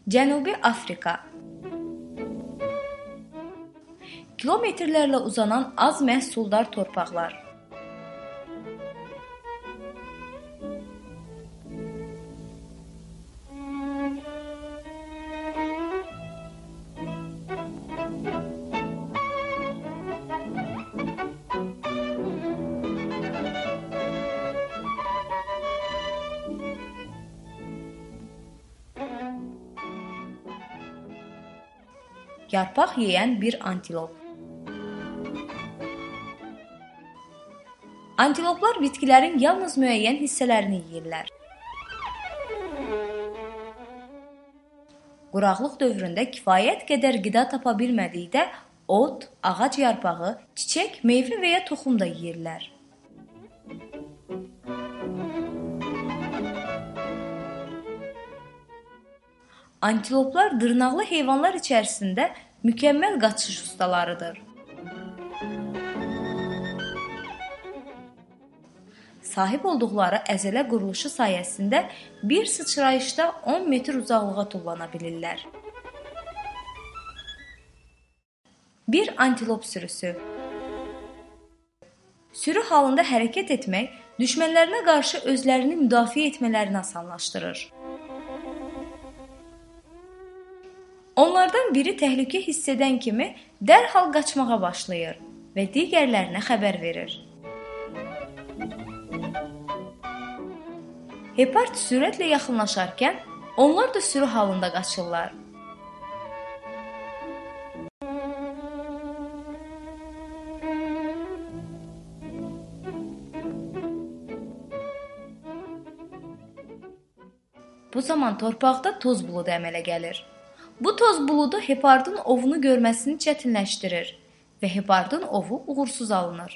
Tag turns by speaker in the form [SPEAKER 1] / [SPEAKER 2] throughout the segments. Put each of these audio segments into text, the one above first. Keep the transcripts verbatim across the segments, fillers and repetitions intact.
[SPEAKER 1] Cənubi Afrika. Kilometrlərlə uzanan az məhsuldar torpaqlar. Yarpaq yeyən bir antilop. Antiloplar bitkilərin yalnız müəyyən hissələrini yeyirlər. Quraqlıq dövründə kifayət qədər qida tapa bilmədikdə ot, ağac yarpağı, çiçək, meyvə və ya toxum da yeyirlər. Antiloplar dırnaqlı heyvanlar içərisində mükəmməl qaçış ustalarıdır. Sahib olduqları əzələ quruluşu sayəsində bir sıçrayışda on metr uzaqlığa tullana bilirlər. Bir antilop sürüsü. Sürü halında hərəkət etmək düşmənlərinə qarşı özlərini müdafiə etmələrini asanlaşdırır. Onlardan biri təhlükə hiss edən kimi dərhal qaçmağa başlayır və digərlərinə xəbər verir. Hepard sürətlə yaxınlaşarkən onlar da sürü halında qaçırlar. Bu zaman torpaqda toz buludu əmələ gəlir. Bu toz buludu hepardın ovunu görməsini çətinləşdirir və hepardın ovu uğursuz alınır.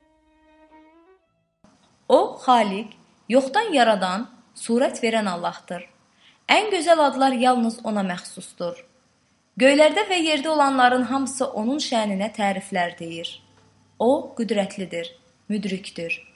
[SPEAKER 1] O, Xaliq, yoxdan yaradan, surət verən Allahdır. Ən gözəl adlar yalnız ona məxsusdur. Göylərdə və yerdə olanların hamısı onun şəninə təriflər deyir. O, qüdrətlidir, müdrikdir.